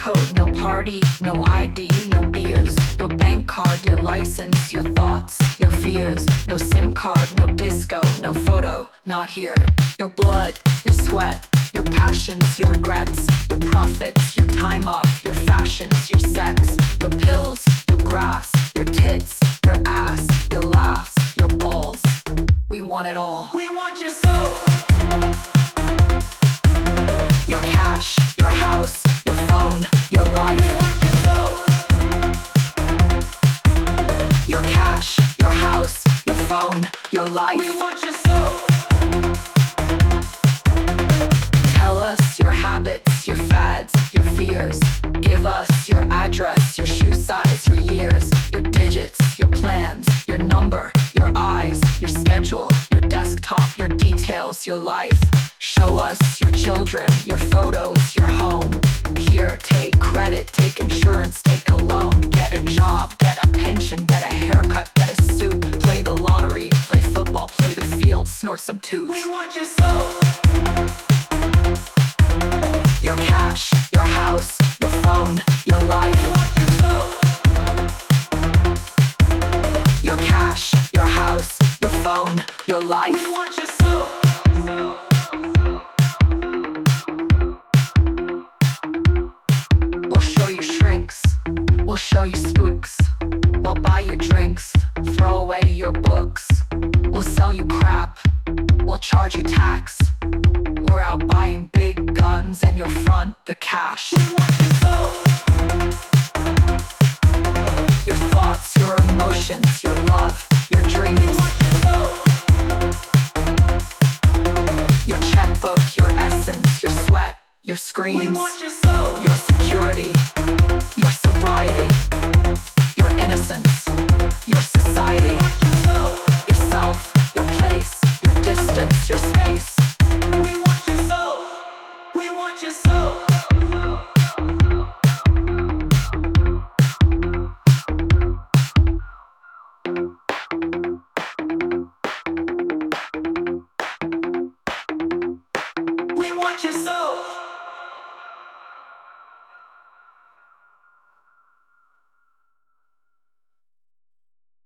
code, no party, no ID, no beers, no bank card, your license, your thoughts, your fears, no SIM card, no disco, no photo, not here. Your blood, your sweat, your passions, your regrets, your profits, your time off, your fashions, your sex, your pills, your grass, your tits, your ass, your laughs, your balls. We want it all. We want your soul. Your cash, your house, your phone, your life. We want your soul. Your cash, your house, your phone, your life. We want your soul. Tell us your habits, your fads, your fears. Give us your address, your shoe size, your years, your digits, your plans, your number, your eyes, your schedule, your desktop, your details, your life. Show us your children, your photos, your home. Here, take credit, take insurance, take a loan. Get a job, get a pension, get a haircut, get a suit. Play the lottery, play football, play the field, snort some tubes. We want your soul. Your cash, your house, your phone, your life. We want your soul. Your cash, your house, your phone, your life. We want your soul. We'll show you shrinks, we'll show you spooks. We'll buy you drinks, throw away your books. We'll sell you crap, we'll charge you tax. We're out buying big guns and you'll front the cash. We want your soul. Your thoughts, your emotions, your love, your dreams. We want your soul. Your checkbook, your essence, your sweat, your screams. We want your soul. Your security, your sobriety, your innocence, your society. We want your soul. Yourself, your place, your distance, your space. We want your soul. We want your soul. We want your soul.